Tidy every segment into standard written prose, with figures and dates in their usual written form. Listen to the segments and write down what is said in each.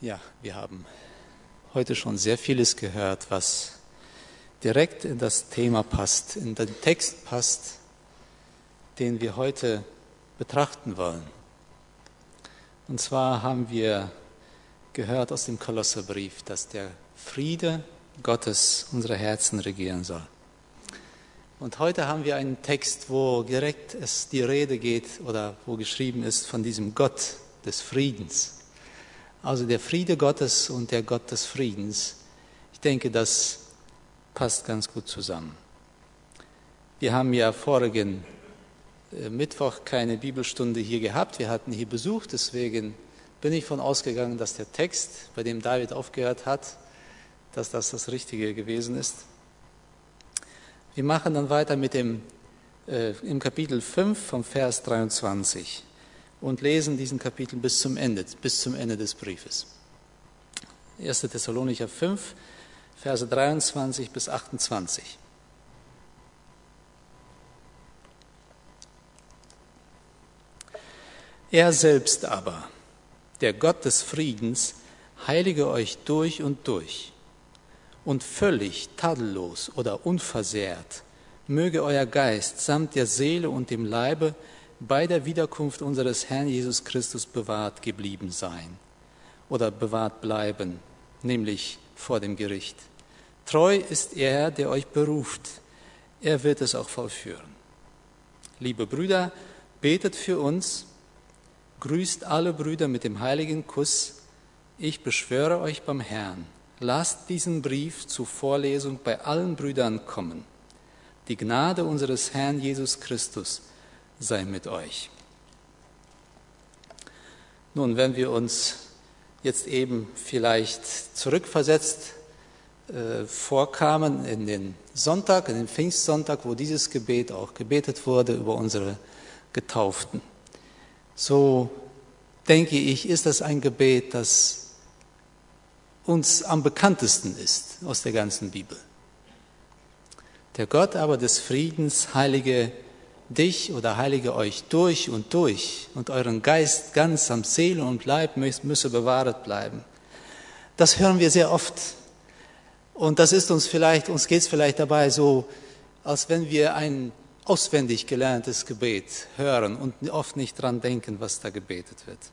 Ja, wir haben heute schon sehr vieles gehört, was direkt in das Thema passt, in den Text passt, den wir heute betrachten wollen. Und zwar haben wir gehört aus dem Kolosserbrief, dass der Friede Gottes unsere Herzen regieren soll. Und heute haben wir einen Text, wo direkt es die Rede geht oder wo geschrieben ist von diesem Gott des Friedens. Also der Friede Gottes und der Gott des Friedens. Ich denke, das passt ganz gut zusammen. Wir haben ja vorigen Mittwoch keine Bibelstunde hier gehabt. Wir hatten hier Besuch, deswegen bin ich davon ausgegangen, dass der Text, bei dem David aufgehört hat, dass das Richtige gewesen ist. Wir machen dann weiter mit im Kapitel 5 vom Vers 23 und lesen diesen Kapitel bis zum Ende des Briefes. 1. Thessalonicher 5, Verse 23 bis 28. Er selbst aber, der Gott des Friedens, heilige euch durch und völlig tadellos oder unversehrt möge euer Geist samt der Seele und dem Leibe bei der Wiederkunft unseres Herrn Jesus Christus bewahrt geblieben sein oder bewahrt bleiben, nämlich vor dem Gericht. Treu ist er, der euch beruft, er wird es auch vollführen. Liebe Brüder, betet für uns, grüßt alle Brüder mit dem heiligen Kuss. Ich beschwöre euch beim Herrn, lasst diesen Brief zur Vorlesung bei allen Brüdern kommen. Die Gnade unseres Herrn Jesus Christus sei mit euch. Nun, wenn wir uns jetzt eben vielleicht zurückversetzt vorkamen in den Sonntag, in den Pfingstsonntag, wo dieses Gebet auch gebetet wurde über unsere Getauften, so denke ich, ist das ein Gebet, das uns am bekanntesten ist aus der ganzen Bibel. Der Gott aber des Friedens heilige dich oder heilige euch durch und euren Geist ganz samt Seele und Leib müsse bewahret bleiben. Das hören wir sehr oft. Und das ist uns geht es vielleicht dabei so, als wenn wir ein auswendig gelerntes Gebet hören und oft nicht dran denken, was da gebetet wird.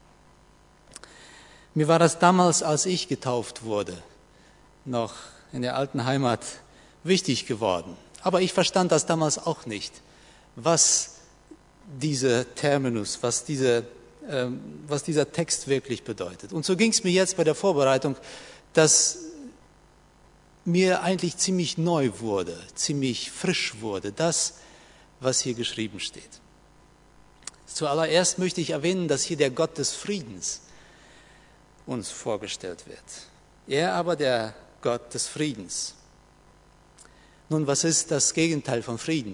Mir war das damals, als ich getauft wurde, noch in der alten Heimat wichtig geworden. Aber ich verstand das damals auch nicht, was dieser Terminus, was dieser Text wirklich bedeutet. Und so ging es mir jetzt bei der Vorbereitung, dass mir eigentlich ziemlich neu wurde, ziemlich frisch wurde, das, was hier geschrieben steht. Zuallererst möchte ich erwähnen, dass hier der Gott des Friedens uns vorgestellt wird. Er aber der Gott des Friedens. Nun, was ist das Gegenteil von Frieden?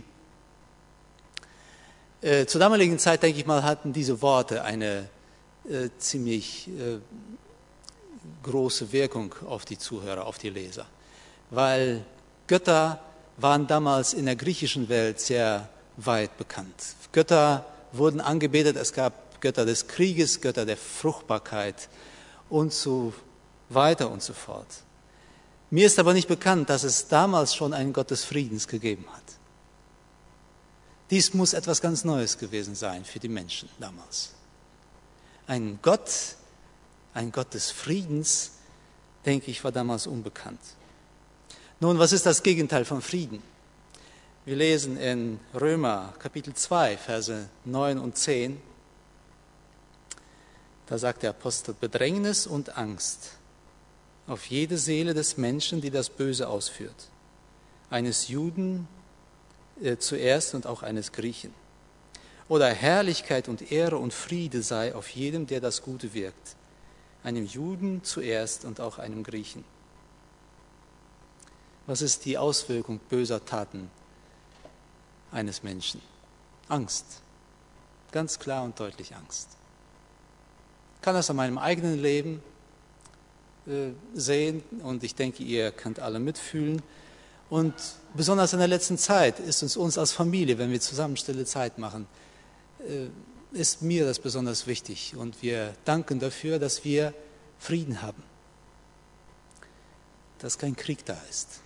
Zur damaligen Zeit, denke ich mal, hatten diese Worte eine ziemlich große Wirkung auf die Zuhörer, auf die Leser. Weil Götter waren damals in der griechischen Welt sehr weit bekannt. Götter wurden angebetet, es gab Götter des Krieges, Götter der Fruchtbarkeit und so weiter und so fort. Mir ist aber nicht bekannt, dass es damals schon einen Gott des Friedens gegeben hat. Dies muss etwas ganz Neues gewesen sein für die Menschen damals. Ein Gott des Friedens, denke ich, war damals unbekannt. Nun, was ist das Gegenteil von Frieden? Wir lesen in Römer Kapitel 2, Verse 9 und 10. Da sagt der Apostel: Bedrängnis und Angst auf jede Seele des Menschen, die das Böse ausführt. Eines Juden zuerst und auch eines Griechen. Oder Herrlichkeit und Ehre und Friede sei auf jedem, der das Gute wirkt. Einem Juden zuerst und auch einem Griechen. Was ist die Auswirkung böser Taten eines Menschen? Angst. Ganz klar und deutlich Angst. Ich kann das an meinem eigenen Leben sehen und ich denke, ihr könnt alle mitfühlen. Und besonders in der letzten Zeit ist es uns als Familie, wenn wir zusammen stille Zeit machen, ist mir das besonders wichtig. Und wir danken dafür, dass wir Frieden haben, dass kein Krieg da ist.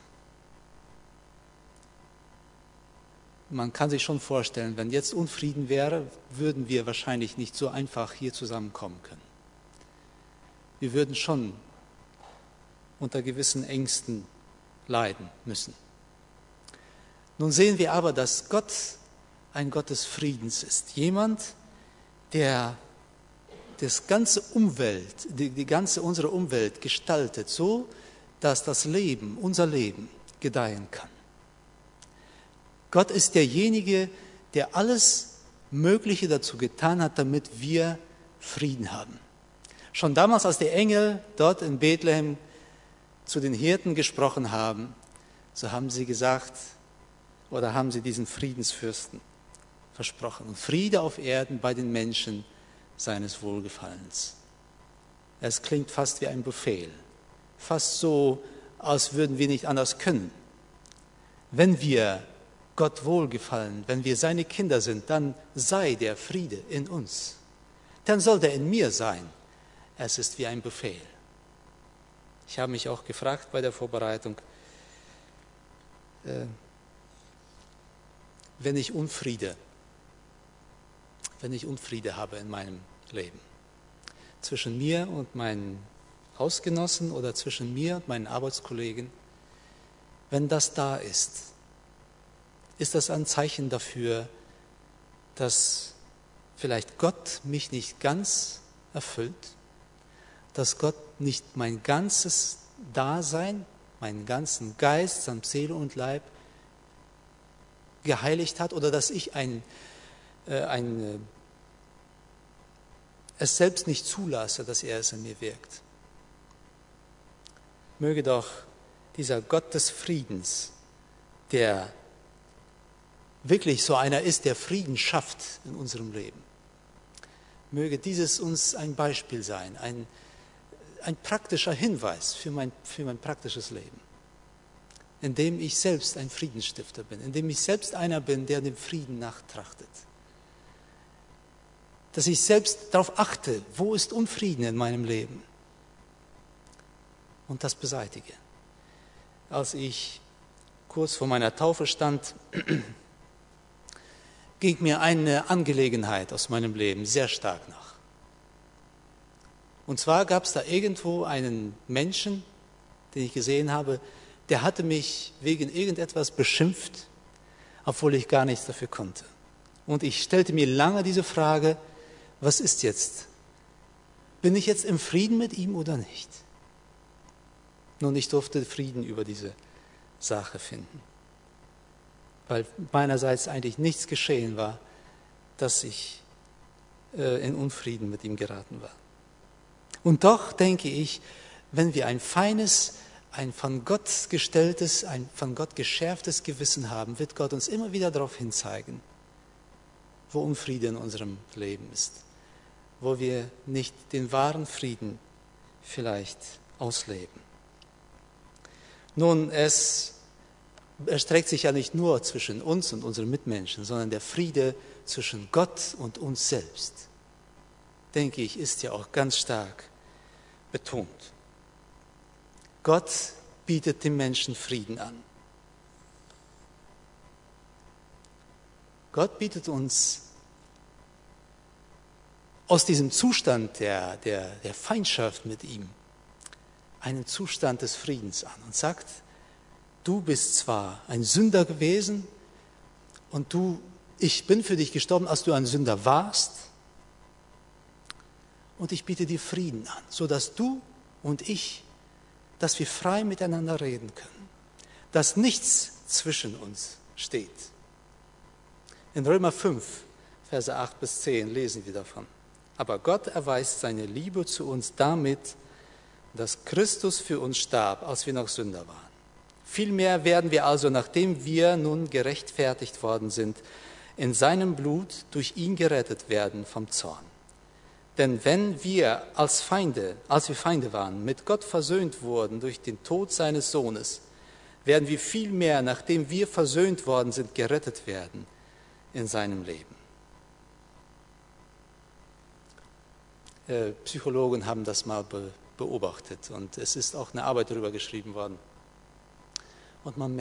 Man kann sich schon vorstellen, wenn jetzt Unfrieden wäre, würden wir wahrscheinlich nicht so einfach hier zusammenkommen können. Wir würden schon unter gewissen Ängsten leiden müssen. Nun sehen wir aber, dass Gott ein Gott des Friedens ist. Jemand, der das ganze Umwelt, unsere Umwelt gestaltet, so dass das Leben, unser Leben, gedeihen kann. Gott ist derjenige, der alles Mögliche dazu getan hat, damit wir Frieden haben. Schon damals, als die Engel dort in Bethlehem zu den Hirten gesprochen haben, so haben sie gesagt, oder haben sie diesen Friedensfürsten versprochen. Und Friede auf Erden bei den Menschen seines Wohlgefallens. Es klingt fast wie ein Befehl, fast so, als würden wir nicht anders können. Wenn wir Gott wohlgefallen, wenn wir seine Kinder sind, dann sei der Friede in uns. Dann soll der in mir sein. Es ist wie ein Befehl. Ich habe mich auch gefragt bei der Vorbereitung, wenn ich Unfriede habe in meinem Leben, zwischen mir und meinen Hausgenossen oder zwischen mir und meinen Arbeitskollegen, wenn das da ist das ein Zeichen dafür, dass vielleicht Gott mich nicht ganz erfüllt, dass Gott nicht mein ganzes Dasein, meinen ganzen Geist, samt Seele und Leib geheiligt hat oder dass ich es selbst nicht zulasse, dass er es in mir wirkt. Möge doch dieser Gott des Friedens, der wirklich so einer ist, der Frieden schafft in unserem Leben, möge dieses uns ein Beispiel sein, ein praktischer Hinweis für mein praktisches Leben, in dem ich selbst ein Friedensstifter bin, in dem ich selbst einer bin, der dem Frieden nachtrachtet. Dass ich selbst darauf achte, wo ist Unfrieden in meinem Leben und das beseitige. Als ich kurz vor meiner Taufe stand, ging mir eine Angelegenheit aus meinem Leben sehr stark nach. Und zwar gab es da irgendwo einen Menschen, den ich gesehen habe, der hatte mich wegen irgendetwas beschimpft, obwohl ich gar nichts dafür konnte. Und ich stellte mir lange diese Frage, was ist jetzt? Bin ich jetzt im Frieden mit ihm oder nicht? Nun, ich durfte Frieden über diese Sache finden, weil meinerseits eigentlich nichts geschehen war, dass ich in Unfrieden mit ihm geraten war. Und doch denke ich, wenn wir ein feines, ein von Gott gestelltes, ein von Gott geschärftes Gewissen haben, wird Gott uns immer wieder darauf hinzeigen, wo Unfriede in unserem Leben ist, wo wir nicht den wahren Frieden vielleicht ausleben. Nun, es erstreckt sich ja nicht nur zwischen uns und unseren Mitmenschen, sondern der Friede zwischen Gott und uns selbst, denke ich, ist ja auch ganz stark betont. Gott bietet dem Menschen Frieden an. Gott bietet uns aus diesem Zustand der Feindschaft mit ihm einen Zustand des Friedens an und sagt, du bist zwar ein Sünder gewesen und ich bin für dich gestorben, als du ein Sünder warst, und ich biete dir Frieden an, sodass du und ich, dass wir frei miteinander reden können, dass nichts zwischen uns steht. In Römer 5, Verse 8 bis 10 lesen wir davon. Aber Gott erweist seine Liebe zu uns damit, dass Christus für uns starb, als wir noch Sünder waren. Vielmehr werden wir also, nachdem wir nun gerechtfertigt worden sind, in seinem Blut durch ihn gerettet werden vom Zorn. Denn wenn wir, als wir Feinde waren, mit Gott versöhnt wurden durch den Tod seines Sohnes, werden wir vielmehr, nachdem wir versöhnt worden sind, gerettet werden in seinem Leben. Psychologen haben das mal beobachtet und es ist auch eine Arbeit darüber geschrieben worden. Und man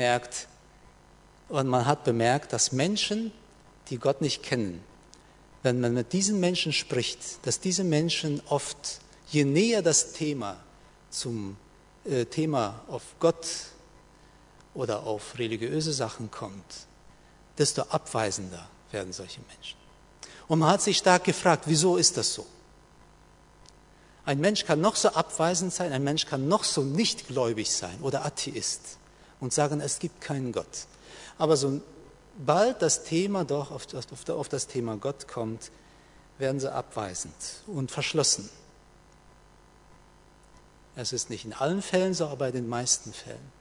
hat bemerkt, dass Menschen, die Gott nicht kennen, wenn man mit diesen Menschen spricht, dass diese Menschen oft, je näher das Thema zum Thema auf Gott oder auf religiöse Sachen kommt, desto abweisender werden solche Menschen. Und man hat sich stark gefragt, wieso ist das so? Ein Mensch kann noch so abweisend sein, ein Mensch kann noch so nichtgläubig sein oder Atheist und sagen, es gibt keinen Gott. Aber sobald das Thema doch auf das Thema Gott kommt, werden sie abweisend und verschlossen. Es ist nicht in allen Fällen so, aber in den meisten Fällen.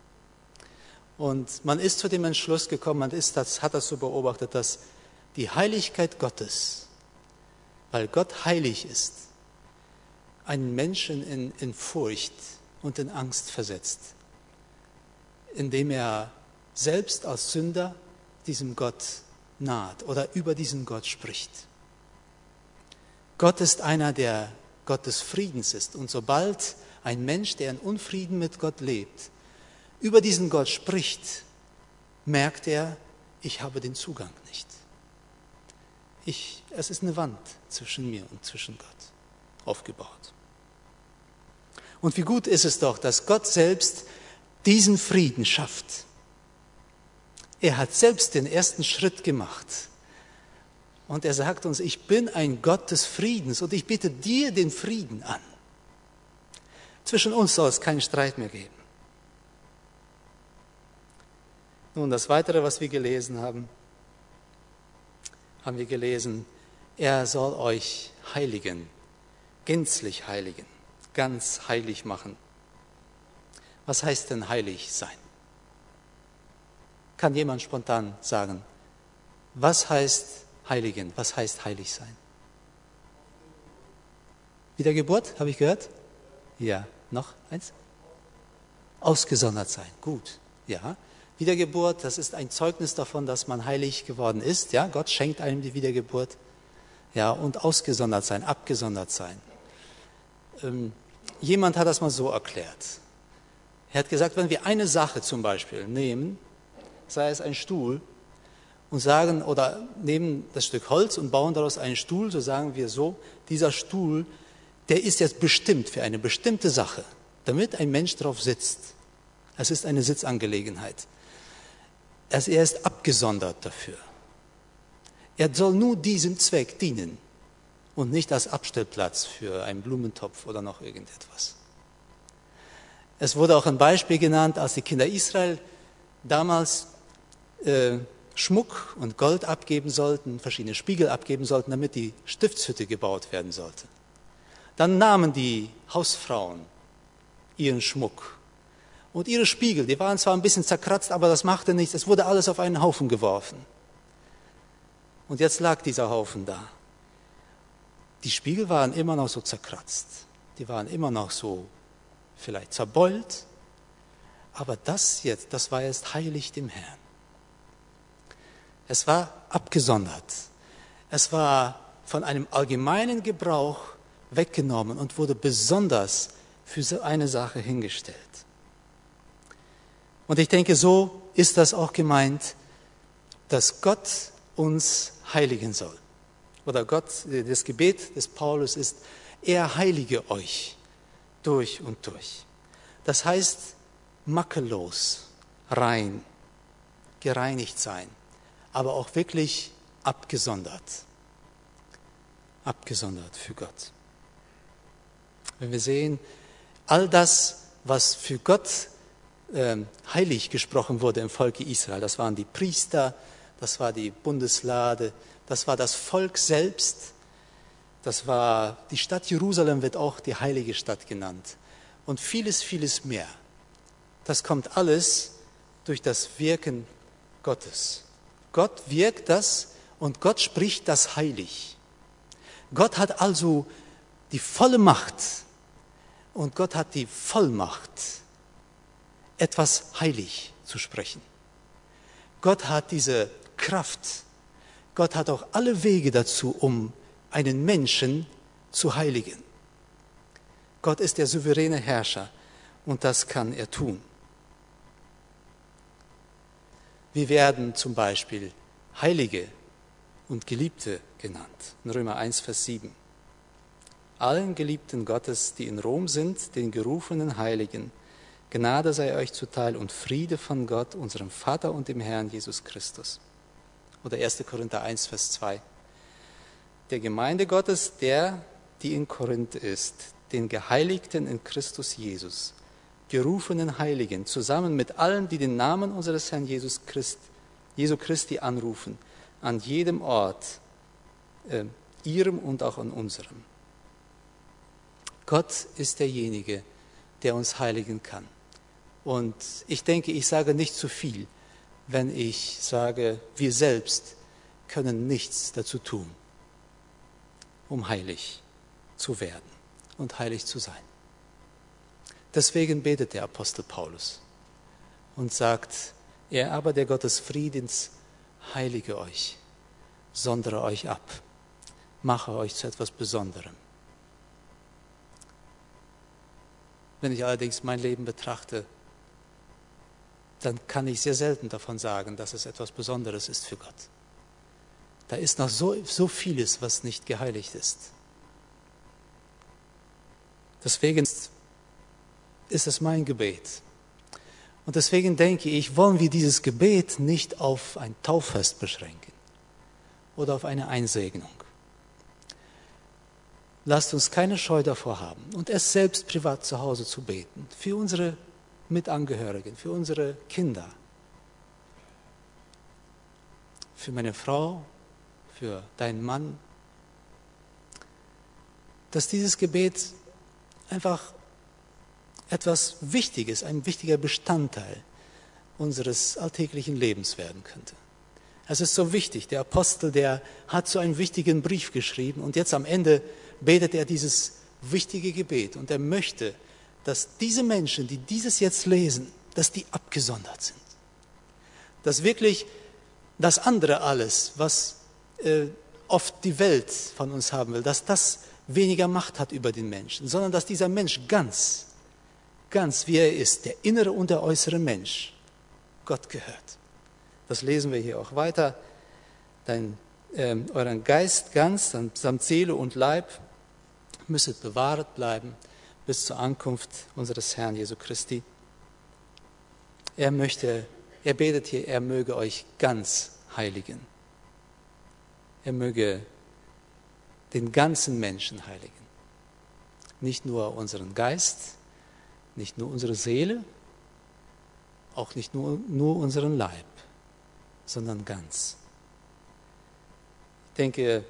Und man ist zu dem Entschluss gekommen, hat das so beobachtet, dass die Heiligkeit Gottes, weil Gott heilig ist, einen Menschen in Furcht und in Angst versetzt, indem er selbst als Sünder diesem Gott naht oder über diesen Gott spricht. Gott ist einer, der Gott des Friedens ist. Und sobald ein Mensch, der in Unfrieden mit Gott lebt, über diesen Gott spricht, merkt er, ich habe den Zugang nicht. Es ist eine Wand zwischen mir und zwischen Gott aufgebaut. Und wie gut ist es doch, dass Gott selbst diesen Frieden schafft. Er hat selbst den ersten Schritt gemacht. Und er sagt uns, ich bin ein Gott des Friedens und ich biete dir den Frieden an. Zwischen uns soll es keinen Streit mehr geben. Nun, das Weitere, was wir gelesen haben wir gelesen, er soll euch heiligen, gänzlich heiligen, ganz heilig machen. Was heißt denn heilig sein? Kann jemand spontan sagen, was heißt heiligen, was heißt heilig sein? Wiedergeburt, habe ich gehört? Ja, noch eins? Ausgesondert sein, gut, ja. Wiedergeburt, das ist ein Zeugnis davon, dass man heilig geworden ist. Ja, Gott schenkt einem die Wiedergeburt. Ja, und ausgesondert sein, abgesondert sein. Jemand hat das mal so erklärt. Er hat gesagt, wenn wir eine Sache zum Beispiel nehmen, sei es ein Stuhl, und sagen, oder nehmen das Stück Holz und bauen daraus einen Stuhl, so sagen wir so, dieser Stuhl, der ist jetzt bestimmt für eine bestimmte Sache, damit ein Mensch drauf sitzt. Es ist eine Sitzangelegenheit. Er ist abgesondert dafür. Er soll nur diesem Zweck dienen und nicht als Abstellplatz für einen Blumentopf oder noch irgendetwas. Es wurde auch ein Beispiel genannt, als die Kinder Israel damals Schmuck und Gold abgeben sollten, verschiedene Spiegel abgeben sollten, damit die Stiftshütte gebaut werden sollte. Dann nahmen die Hausfrauen ihren Schmuck und ihre Spiegel, die waren zwar ein bisschen zerkratzt, aber das machte nichts, es wurde alles auf einen Haufen geworfen. Und jetzt lag dieser Haufen da. Die Spiegel waren immer noch so zerkratzt, die waren immer noch so vielleicht zerbeult, aber das war jetzt heilig dem Herrn. Es war abgesondert, es war von einem allgemeinen Gebrauch weggenommen und wurde besonders für so eine Sache hingestellt. Und ich denke, so ist das auch gemeint, dass Gott uns heiligen soll. Oder das Gebet des Paulus ist, er heilige euch durch und durch. Das heißt, makellos, rein, gereinigt sein, aber auch wirklich abgesondert. Abgesondert für Gott. Wenn wir sehen, all das, was für Gott heilig gesprochen wurde im Volke Israel, das waren die Priester, das war die Bundeslade, das war das Volk selbst, das war die Stadt Jerusalem, wird auch die heilige Stadt genannt und vieles, vieles mehr. Das kommt alles durch das Wirken Gottes. Gott wirkt das und Gott spricht das heilig. Gott hat also die volle Macht und Gott hat die Vollmacht, etwas heilig zu sprechen. Gott hat diese Kraft. Gott hat auch alle Wege dazu, um einen Menschen zu heiligen. Gott ist der souveräne Herrscher und das kann er tun. Wir werden zum Beispiel Heilige und Geliebte genannt. In Römer 1, Vers 7. Allen Geliebten Gottes, die in Rom sind, den gerufenen Heiligen, Gnade sei euch zuteil und Friede von Gott, unserem Vater und dem Herrn Jesus Christus. Oder 1. Korinther 1, Vers 2. Der Gemeinde Gottes, die in Korinth ist, den Geheiligten in Christus Jesus, gerufenen Heiligen, zusammen mit allen, die den Namen unseres Herrn Jesu Christi anrufen, an jedem Ort, ihrem und auch an unserem. Gott ist derjenige, der uns heiligen kann. Und ich denke, ich sage nicht zu viel, wenn ich sage, wir selbst können nichts dazu tun, um heilig zu werden und heilig zu sein. Deswegen betet der Apostel Paulus und sagt, er aber, der Gott des Friedens, heilige euch, sondere euch ab, mache euch zu etwas Besonderem. Wenn ich allerdings mein Leben betrachte, dann kann ich sehr selten davon sagen, dass es etwas Besonderes ist für Gott. Da ist noch so vieles, was nicht geheiligt ist. Deswegen ist es mein Gebet. Und deswegen denke ich, wollen wir dieses Gebet nicht auf ein Tauffest beschränken oder auf eine Einsegnung. Lasst uns keine Scheu davor haben und es selbst privat zu Hause zu beten, für unsere Mitangehörigen, für unsere Kinder, für meine Frau, für deinen Mann, dass dieses Gebet einfach etwas Wichtiges, ein wichtiger Bestandteil unseres alltäglichen Lebens werden könnte. Es ist so wichtig. Der Apostel, der hat so einen wichtigen Brief geschrieben und jetzt am Ende betet er dieses wichtige Gebet und er möchte, dass diese Menschen, die dieses jetzt lesen, dass die abgesondert sind. Dass wirklich das andere alles, was oft die Welt von uns haben will, dass das weniger Macht hat über den Menschen, sondern dass dieser Mensch ganz wie er ist, der innere und der äußere Mensch, Gott gehört. Das lesen wir hier auch weiter. Euren Geist ganz, samt Seele und Leib, müsset bewahret bleiben bis zur Ankunft unseres Herrn Jesu Christi. Er betet hier, er möge euch ganz heiligen. Er möge den ganzen Menschen heiligen. Nicht nur unseren Geist, nicht nur unsere Seele, auch nicht nur unseren Leib, sondern ganz. Ich denke,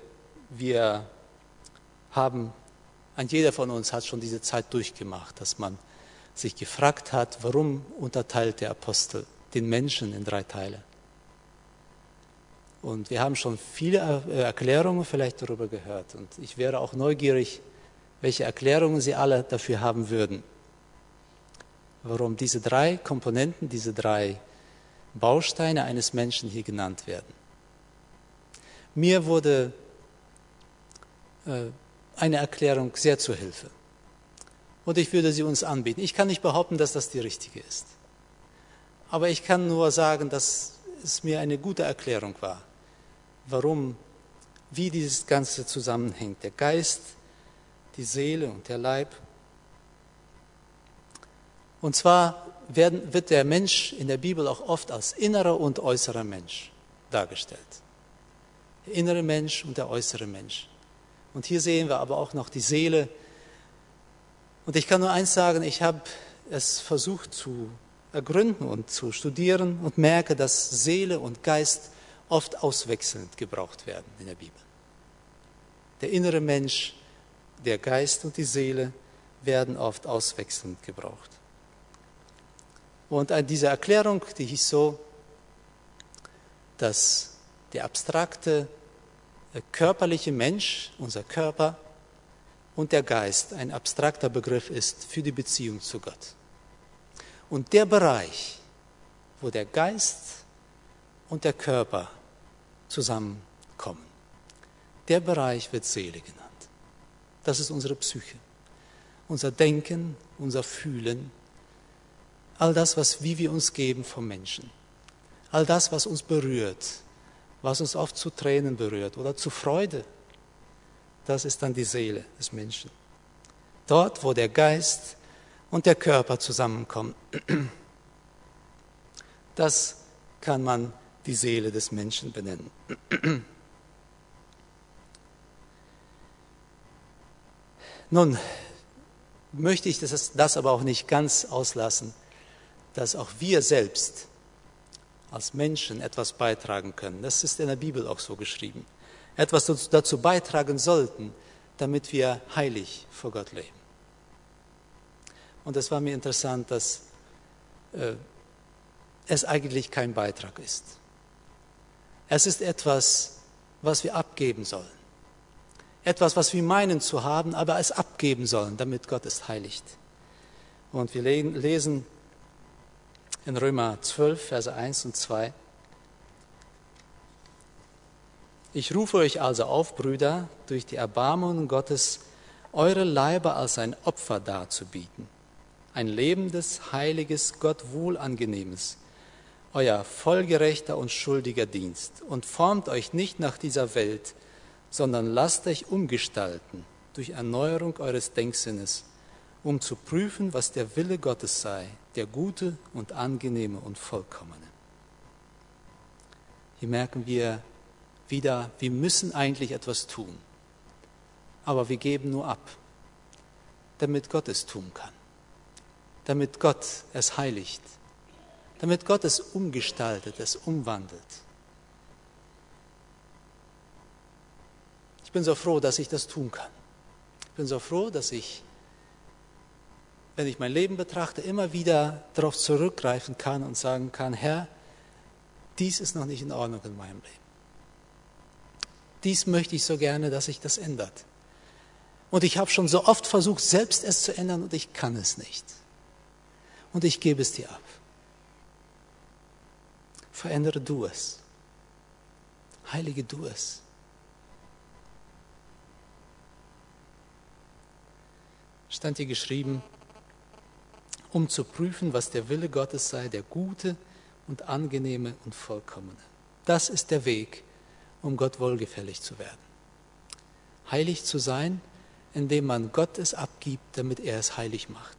jeder von uns hat schon diese Zeit durchgemacht, dass man sich gefragt hat, warum unterteilt der Apostel den Menschen in 3 Teile. Und wir haben schon viele Erklärungen vielleicht darüber gehört. Und ich wäre auch neugierig, welche Erklärungen Sie alle dafür haben würden. Warum diese 3 Komponenten, diese 3 Bausteine eines Menschen hier genannt werden. Mir wurde eine Erklärung sehr zur Hilfe. Und ich würde sie uns anbieten. Ich kann nicht behaupten, dass das die richtige ist. Aber ich kann nur sagen, dass es mir eine gute Erklärung war, wie dieses Ganze zusammenhängt. Der Geist, die Seele und der Leib. Und zwar wird der Mensch in der Bibel auch oft als innerer und äußerer Mensch dargestellt. Der innere Mensch und der äußere Mensch. Und hier sehen wir aber auch noch die Seele. Und ich kann nur eins sagen, ich habe es versucht zu ergründen und zu studieren und merke, dass Seele und Geist oft auswechselnd gebraucht werden in der Bibel. Der innere Mensch, der Geist und die Seele werden oft auswechselnd gebraucht. Und diese Erklärung, die hieß so, dass der abstrakte, körperliche Mensch, unser Körper und der Geist ein abstrakter Begriff ist für die Beziehung zu Gott. Und der Bereich, wo der Geist und der Körper zusammenkommen, der Bereich wird Seele genannt. Das ist unsere Psyche. unser Denken, unser Fühlen, all das, wie wir uns geben vom Menschen, all das, was uns berührt, was uns oft zu Tränen berührt oder zu Freude, das ist dann die Seele des Menschen. Dort, wo der Geist und der Körper zusammenkommen, das kann man die Seele des Menschen benennen. Nun möchte ich das aber auch nicht ganz auslassen, dass auch wir selbst als Menschen etwas beitragen können. Das ist in der Bibel auch so geschrieben. Etwas dazu beitragen sollten, damit wir heilig vor Gott leben. Und es war mir interessant, dass es eigentlich kein Beitrag ist. Es ist etwas, was wir abgeben sollen. Etwas, was wir meinen zu haben, aber es abgeben sollen, damit Gott es heiligt. Und wir lesen in Römer 12, Verse 1 und 2. Ich rufe euch also auf, Brüder, durch die Erbarmungen Gottes, eure Leiber als ein Opfer darzubieten. Ein lebendes, heiliges, Gott wohlangenehmes, euer vollgerechter und schuldiger Dienst. Und formt euch nicht nach dieser Welt, sondern lasst euch umgestalten durch Erneuerung eures Denksinnes, um zu prüfen, was der Wille Gottes sei, der gute und angenehme und vollkommene. Hier merken wir wieder, wir müssen eigentlich etwas tun, aber wir geben nur ab, damit Gott es tun kann, damit Gott es heiligt, damit Gott es umgestaltet, es umwandelt. Ich bin so froh, dass ich das tun kann. Ich bin so froh, dass ich, wenn ich mein Leben betrachte, immer wieder darauf zurückgreifen kann und sagen kann, Herr, dies ist noch nicht in Ordnung in meinem Leben. Dies möchte ich so gerne, dass sich das ändert. Und ich habe schon so oft versucht, selbst es zu ändern und ich kann es nicht. Und ich gebe es dir ab. Verändere du es. Heilige du es. Stand hier geschrieben, um zu prüfen, was der Wille Gottes sei, der gute und angenehme und vollkommene. Das ist der Weg, um Gott wohlgefällig zu werden. Heilig zu sein, indem man Gott es abgibt, damit er es heilig macht.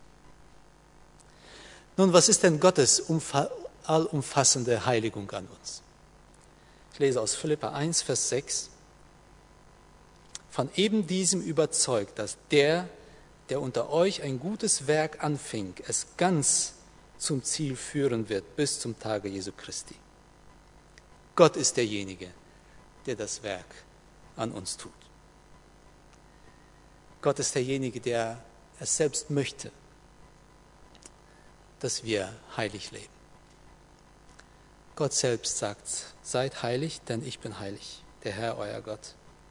Nun, was ist denn Gottes allumfassende Heiligung an uns? Ich lese aus Philipper 1, Vers 6. Von eben diesem überzeugt, dass der unter euch ein gutes Werk anfing, es ganz zum Ziel führen wird, bis zum Tage Jesu Christi. Gott ist derjenige, der das Werk an uns tut. Gott ist derjenige, der es selbst möchte, dass wir heilig leben. Gott selbst sagt, seid heilig, denn ich bin heilig, der Herr, euer Gott.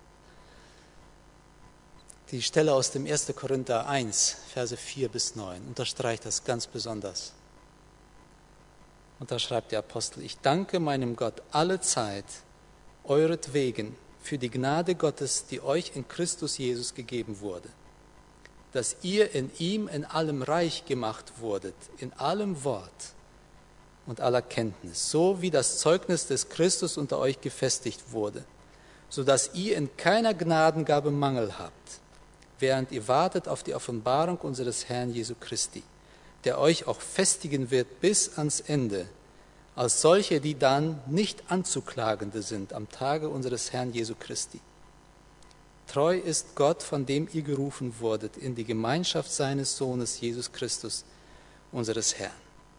Die Stelle aus dem 1. Korinther 1, Verse 4 bis 9, unterstreicht das ganz besonders. Und da schreibt der Apostel, ich danke meinem Gott alle Zeit, euretwegen, für die Gnade Gottes, die euch in Christus Jesus gegeben wurde, dass ihr in ihm in allem reich gemacht wurdet, in allem Wort und aller Kenntnis, so wie das Zeugnis des Christus unter euch gefestigt wurde, sodass ihr in keiner Gnadengabe Mangel habt, während ihr wartet auf die Offenbarung unseres Herrn Jesu Christi, der euch auch festigen wird bis ans Ende, als solche, die dann nicht anzuklagende sind am Tage unseres Herrn Jesu Christi. Treu ist Gott, von dem ihr gerufen wurdet, in die Gemeinschaft seines Sohnes Jesus Christus, unseres Herrn.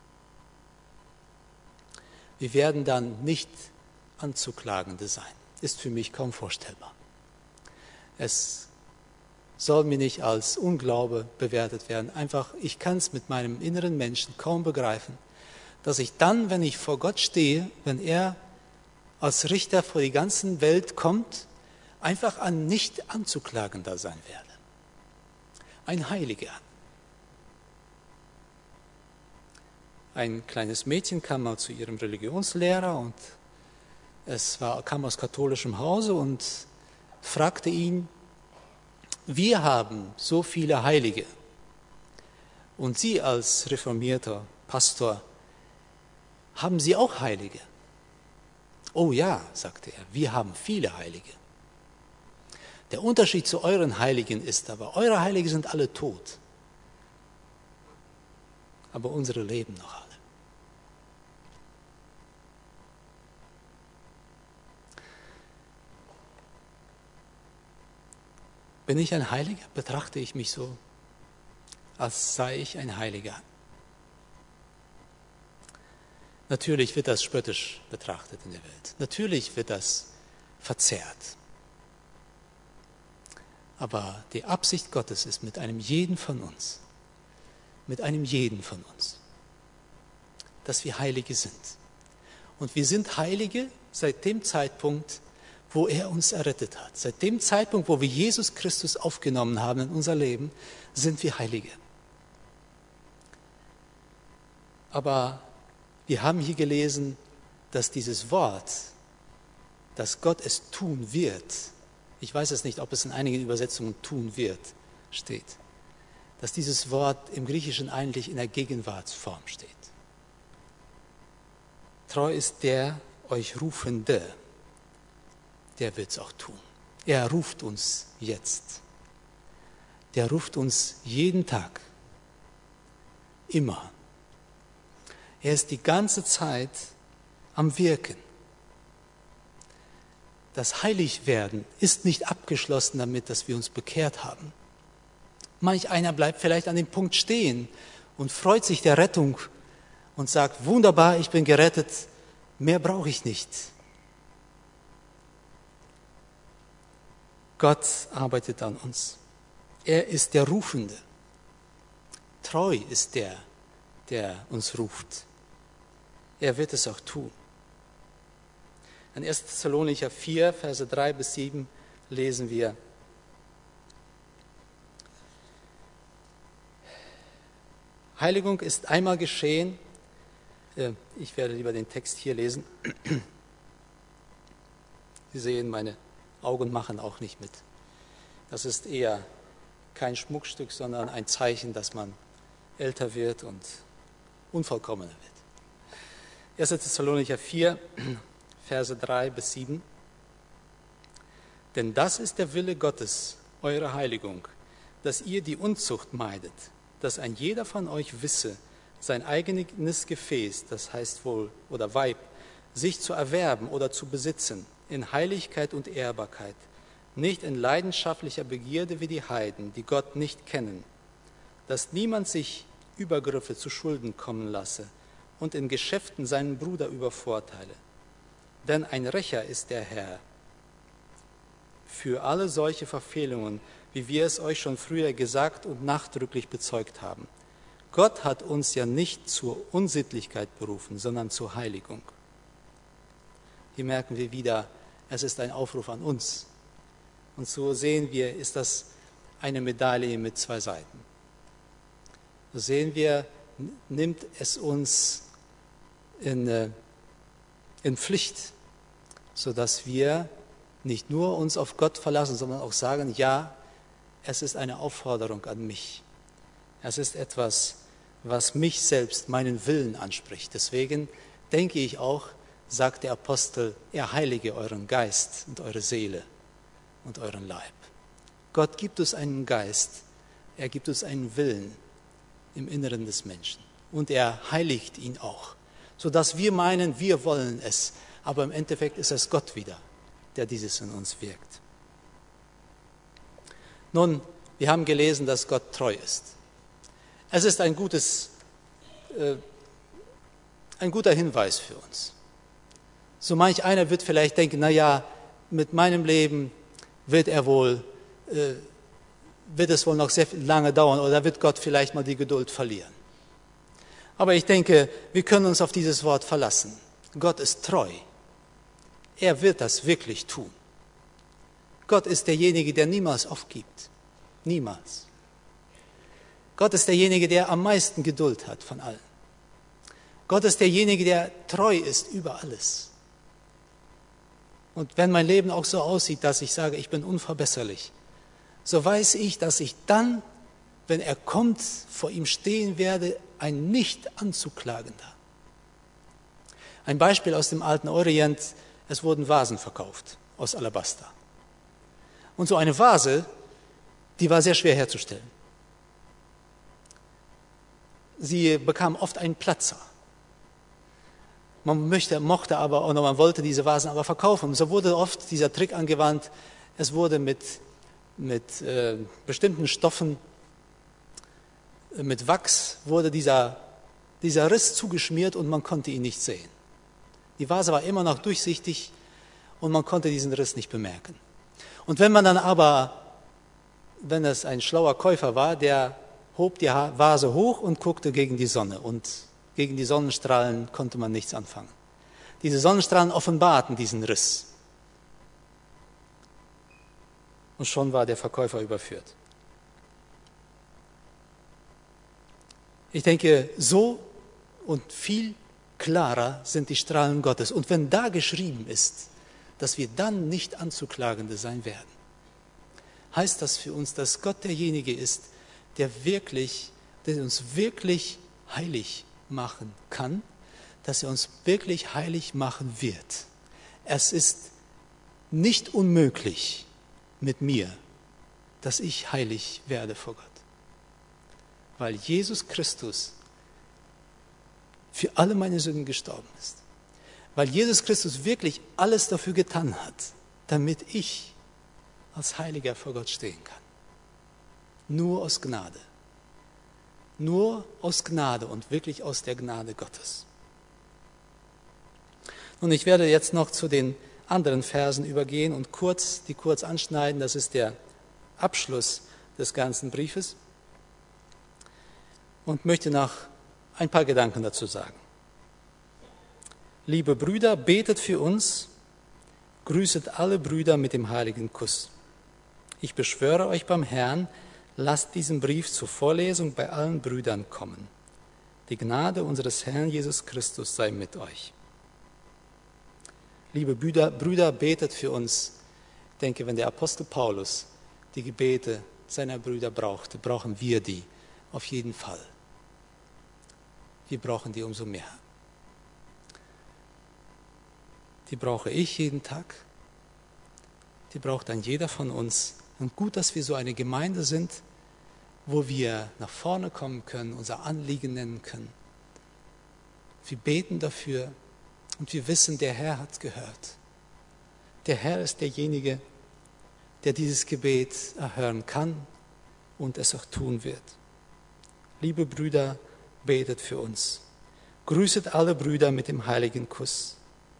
Wir werden dann nicht Anzuklagende sein. Ist für mich kaum vorstellbar. Es soll mir nicht als Unglaube bewertet werden. Einfach, ich kann es mit meinem inneren Menschen kaum begreifen, dass ich dann, wenn ich vor Gott stehe, wenn er als Richter vor die ganze Welt kommt, einfach ein nicht Anzuklagender sein werde. Ein Heiliger. Ein kleines Mädchen kam mal zu ihrem Religionslehrer und kam aus katholischem Hause und fragte ihn, Wir haben so viele Heilige. Und Sie als reformierter Pastor, haben Sie auch Heilige? Oh ja, sagte er, wir haben viele Heilige. Der Unterschied zu euren Heiligen ist aber, eure Heilige sind alle tot. Aber unsere leben noch alle. Bin ich ein Heiliger? Betrachte ich mich so, als sei ich ein Heiliger? Natürlich wird das spöttisch betrachtet in der Welt. Natürlich wird das verzerrt. Aber die Absicht Gottes ist mit einem jeden von uns, dass wir Heilige sind. Und wir sind Heilige seit dem Zeitpunkt, wo er uns errettet hat. Seit dem Zeitpunkt, wo wir Jesus Christus aufgenommen haben in unser Leben, sind wir Heilige. Aber wir haben hier gelesen, dass dieses Wort, dass Gott es tun wird, ich weiß es nicht, ob es in einigen Übersetzungen tun wird, steht, dass dieses Wort im Griechischen eigentlich in der Gegenwartsform steht. Treu ist der euch Rufende, der wird es auch tun. Er ruft uns jetzt. Der ruft uns jeden Tag, immer. Er ist die ganze Zeit am Wirken. Das Heiligwerden ist nicht abgeschlossen damit, dass wir uns bekehrt haben. Manch einer bleibt vielleicht an dem Punkt stehen und freut sich der Rettung und sagt, wunderbar, ich bin gerettet, mehr brauche ich nicht. Gott arbeitet an uns. Er ist der Rufende. Treu ist der, der uns ruft. Er wird es auch tun. In 1. Thessalonicher 4, Verse 3 bis 7 lesen wir: Heiligung ist einmal geschehen. Ich werde lieber den Text hier lesen. Sie sehen, meine Augen machen auch nicht mit. Das ist eher kein Schmuckstück, sondern ein Zeichen, dass man älter wird und unvollkommener wird. 1. Thessalonicher 4, Verse 3 bis 7. Denn das ist der Wille Gottes, eure Heiligung, dass ihr die Unzucht meidet, dass ein jeder von euch wisse, sein eigenes Gefäß, das heißt wohl, oder Weib, sich zu erwerben oder zu besitzen, in Heiligkeit und Ehrbarkeit, nicht in leidenschaftlicher Begierde wie die Heiden, die Gott nicht kennen, dass niemand sich Übergriffe zu Schulden kommen lasse und in Geschäften seinen Bruder übervorteile. Denn ein Rächer ist der Herr für alle solche Verfehlungen, wie wir es euch schon früher gesagt und nachdrücklich bezeugt haben. Gott hat uns ja nicht zur Unsittlichkeit berufen, sondern zur Heiligung. Hier merken wir wieder, es ist ein Aufruf an uns. Und so sehen wir, ist das eine Medaille mit zwei Seiten. So sehen wir, nimmt es uns in Pflicht, sodass wir nicht nur uns auf Gott verlassen, sondern auch sagen, ja, es ist eine Aufforderung an mich. Es ist etwas, was mich selbst, meinen Willen anspricht. Deswegen denke ich auch, sagt der Apostel, er heilige euren Geist und eure Seele und euren Leib. Gott gibt uns einen Geist, er gibt uns einen Willen im Inneren des Menschen und er heiligt ihn auch, sodass wir meinen, wir wollen es, aber im Endeffekt ist es Gott wieder, der dieses in uns wirkt. Nun, wir haben gelesen, dass Gott treu ist. Es ist ein guter Hinweis für uns. So manch einer wird vielleicht denken, naja, mit meinem Leben wird es wohl noch sehr lange dauern oder wird Gott vielleicht mal die Geduld verlieren. Aber ich denke, wir können uns auf dieses Wort verlassen. Gott ist treu. Er wird das wirklich tun. Gott ist derjenige, der niemals aufgibt. Niemals. Gott ist derjenige, der am meisten Geduld hat von allen. Gott ist derjenige, der treu ist über alles. Und wenn mein Leben auch so aussieht, dass ich sage, ich bin unverbesserlich, so weiß ich, dass ich dann, wenn er kommt, vor ihm stehen werde, ein nicht anzuklagender. Ein Beispiel aus dem alten Orient, es wurden Vasen verkauft aus Alabaster. Und so eine Vase, die war sehr schwer herzustellen. Sie bekam oft einen Platzer. Man mochte aber, oder man wollte diese Vasen aber verkaufen. Und so wurde oft dieser Trick angewandt, es wurde mit bestimmten Stoffen, mit Wachs, wurde dieser Riss zugeschmiert und man konnte ihn nicht sehen. Die Vase war immer noch durchsichtig und man konnte diesen Riss nicht bemerken. Und wenn es ein schlauer Käufer war, der hob die Vase hoch und guckte gegen die Sonne und gegen die Sonnenstrahlen konnte man nichts anfangen. Diese Sonnenstrahlen offenbarten diesen Riss. Und schon war der Verkäufer überführt. Ich denke, so und viel klarer sind die Strahlen Gottes. Und wenn da geschrieben ist, dass wir dann nicht Anzuklagende sein werden, heißt das für uns, dass Gott derjenige ist, der uns wirklich heilig machen kann, dass er uns wirklich heilig machen wird. Es ist nicht unmöglich mit mir, dass ich heilig werde vor Gott. Weil Jesus Christus für alle meine Sünden gestorben ist. Weil Jesus Christus wirklich alles dafür getan hat, damit ich als Heiliger vor Gott stehen kann. Nur aus Gnade. Nur aus Gnade und wirklich aus der Gnade Gottes. Und ich werde jetzt noch zu den anderen Versen übergehen und die kurz anschneiden. Das ist der Abschluss des ganzen Briefes. Und möchte noch ein paar Gedanken dazu sagen. Liebe Brüder, betet für uns, grüßet alle Brüder mit dem heiligen Kuss. Ich beschwöre euch beim Herrn, lasst diesen Brief zur Vorlesung bei allen Brüdern kommen. Die Gnade unseres Herrn Jesus Christus sei mit euch. Liebe Brüder, betet für uns. Ich denke, wenn der Apostel Paulus die Gebete seiner Brüder brauchte, brauchen wir die auf jeden Fall. Wir brauchen die umso mehr. Die brauche ich jeden Tag. Die braucht dann jeder von uns. Und gut, dass wir so eine Gemeinde sind, wo wir nach vorne kommen können, unser Anliegen nennen können. Wir beten dafür und wir wissen, der Herr hat gehört. Der Herr ist derjenige, der dieses Gebet erhören kann und es auch tun wird. Liebe Brüder, betet für uns. Grüßet alle Brüder mit dem heiligen Kuss.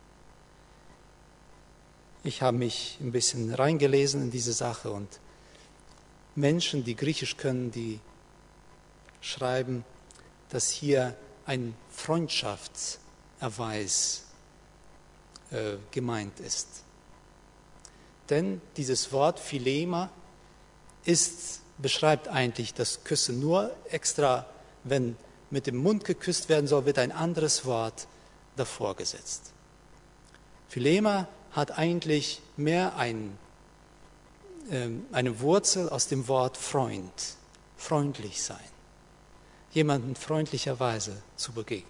Ich habe mich ein bisschen reingelesen in diese Sache und Menschen, die Griechisch können, die schreiben, dass hier ein Freundschaftserweis gemeint ist. Denn dieses Wort Philema beschreibt eigentlich das Küssen. Nur extra, wenn mit dem Mund geküsst werden soll, wird ein anderes Wort davor gesetzt. Philema hat eigentlich mehr eine Wurzel aus dem Wort Freund, freundlich sein, jemandem freundlicherweise zu begegnen.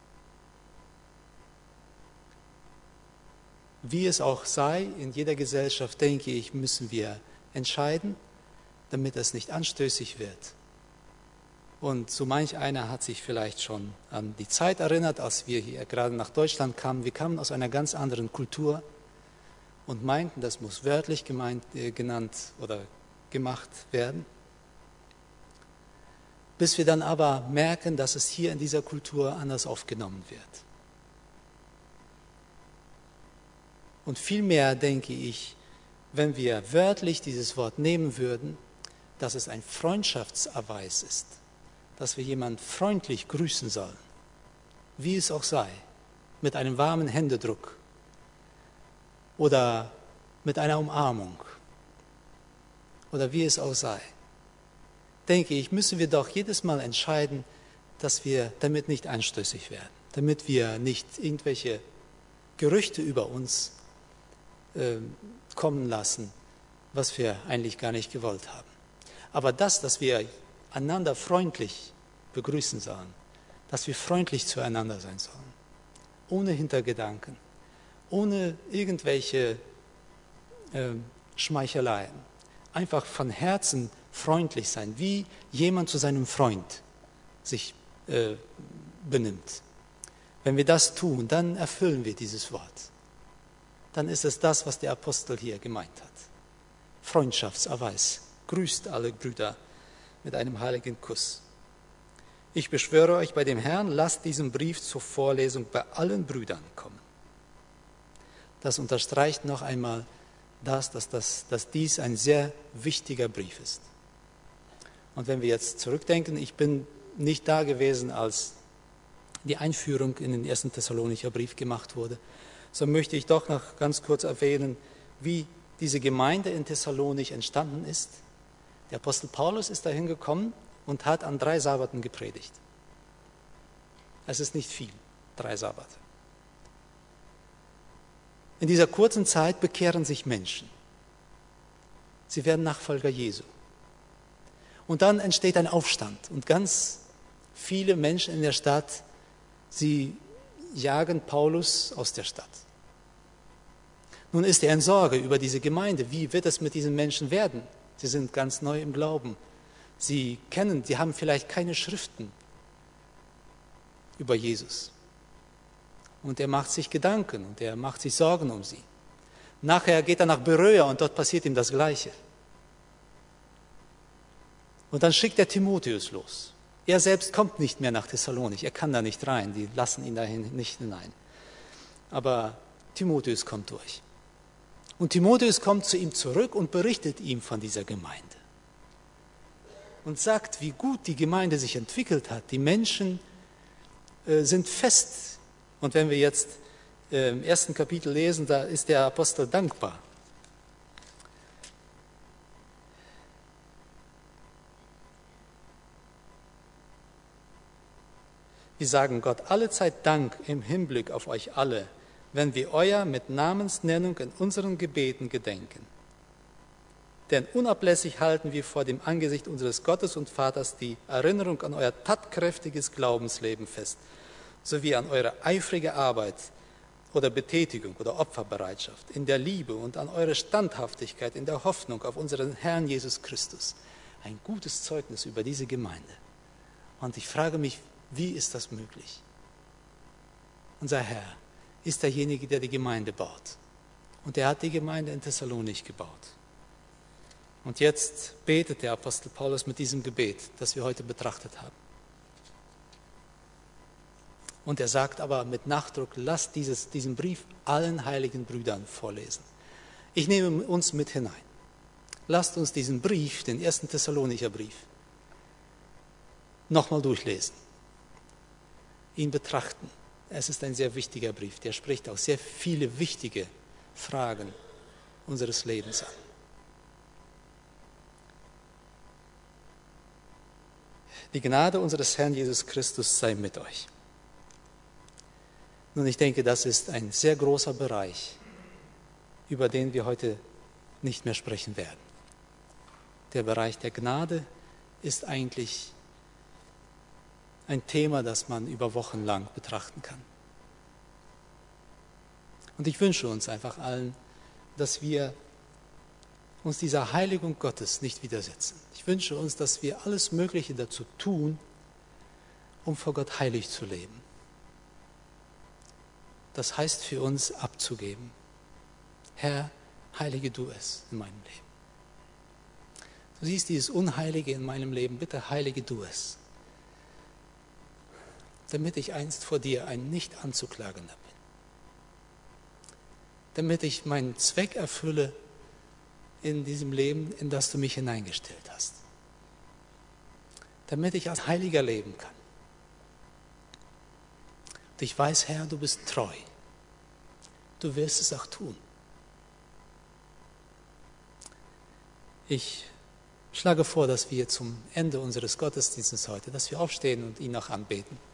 Wie es auch sei, in jeder Gesellschaft, denke ich, müssen wir entscheiden, damit es nicht anstößig wird. Und so manch einer hat sich vielleicht schon an die Zeit erinnert, als wir hier gerade nach Deutschland kamen. Wir kamen aus einer ganz anderen Kultur und meinten, das muss wörtlich genannt oder gemacht werden. Bis wir dann aber merken, dass es hier in dieser Kultur anders aufgenommen wird. Und vielmehr denke ich, wenn wir wörtlich dieses Wort nehmen würden, dass es ein Freundschaftserweis ist, dass wir jemanden freundlich grüßen sollen, wie es auch sei, mit einem warmen Händedruck oder mit einer Umarmung oder wie es auch sei, denke ich, müssen wir doch jedes Mal entscheiden, dass wir damit nicht anstößig werden, damit wir nicht irgendwelche Gerüchte über uns kommen lassen, was wir eigentlich gar nicht gewollt haben. Aber das, dass wir einander freundlich begrüßen sollen, dass wir freundlich zueinander sein sollen, ohne Hintergedanken, ohne irgendwelche Schmeicheleien, einfach von Herzen freundlich sein, wie jemand zu seinem Freund sich benimmt. Wenn wir das tun, dann erfüllen wir dieses Wort. Dann ist es das, was der Apostel hier gemeint hat. Freundschaftserweis. Grüßt alle Brüder mit einem heiligen Kuss. Ich beschwöre euch bei dem Herrn, lasst diesen Brief zur Vorlesung bei allen Brüdern kommen. Das unterstreicht noch einmal dass dies ein sehr wichtiger Brief ist. Und wenn wir jetzt zurückdenken, ich bin nicht da gewesen, als die Einführung in den 1. Thessalonicher Brief gemacht wurde, so möchte ich doch noch ganz kurz erwähnen, wie diese Gemeinde in Thessalonich entstanden ist. Der Apostel Paulus ist dahin gekommen und hat an 3 Sabbaten gepredigt. Es ist nicht viel, 3 Sabbate. In dieser kurzen Zeit bekehren sich Menschen. Sie werden Nachfolger Jesu. Und dann entsteht ein Aufstand und ganz viele Menschen in der Stadt, sie jagen Paulus aus der Stadt. Nun ist er in Sorge über diese Gemeinde. Wie wird es mit diesen Menschen werden? Sie sind ganz neu im Glauben. Sie haben vielleicht keine Schriften über Jesus. Und er macht sich Gedanken und er macht sich Sorgen um sie. Nachher geht er nach Beröa und dort passiert ihm das Gleiche. Und dann schickt er Timotheus los. Er selbst kommt nicht mehr nach Thessalonich, er kann da nicht rein, die lassen ihn da nicht hinein. Aber Timotheus kommt durch. Und Timotheus kommt zu ihm zurück und berichtet ihm von dieser Gemeinde. Und sagt, wie gut die Gemeinde sich entwickelt hat. Die Menschen sind fest. Und wenn wir jetzt im 1. Kapitel lesen, da ist der Apostel dankbar. Wir sagen Gott allezeit Dank im Hinblick auf euch alle, wenn wir euer mit Namensnennung in unseren Gebeten gedenken. Denn unablässig halten wir vor dem Angesicht unseres Gottes und Vaters die Erinnerung an euer tatkräftiges Glaubensleben fest, sowie an eure eifrige Arbeit oder Betätigung oder Opferbereitschaft in der Liebe und an eure Standhaftigkeit in der Hoffnung auf unseren Herrn Jesus Christus. Ein gutes Zeugnis über diese Gemeinde. Und ich frage mich, wie ist das möglich? Unser Herr ist derjenige, der die Gemeinde baut. Und er hat die Gemeinde in Thessalonich gebaut. Und jetzt betet der Apostel Paulus mit diesem Gebet, das wir heute betrachtet haben. Und er sagt aber mit Nachdruck, lasst diesen Brief allen heiligen Brüdern vorlesen. Ich nehme uns mit hinein. Lasst uns diesen Brief, den 1. Thessalonicher Brief, nochmal durchlesen, ihn betrachten. Es ist ein sehr wichtiger Brief, der spricht auch sehr viele wichtige Fragen unseres Lebens an. Die Gnade unseres Herrn Jesus Christus sei mit euch. Nun, ich denke, das ist ein sehr großer Bereich, über den wir heute nicht mehr sprechen werden. Der Bereich der Gnade ist eigentlich ein Thema, das man über Wochen lang betrachten kann. Und ich wünsche uns einfach allen, dass wir uns dieser Heiligung Gottes nicht widersetzen. Ich wünsche uns, dass wir alles Mögliche dazu tun, um vor Gott heilig zu leben. Das heißt für uns abzugeben. Herr, heilige du es in meinem Leben. Du siehst dieses Unheilige in meinem Leben, bitte heilige du es. Damit ich einst vor dir ein nicht anzuklagender bin. Damit ich meinen Zweck erfülle in diesem Leben, in das du mich hineingestellt hast. Damit ich als Heiliger leben kann. Und ich weiß, Herr, du bist treu. Du wirst es auch tun. Ich schlage vor, dass wir zum Ende unseres Gottesdienstes heute, dass wir aufstehen und ihn auch anbeten.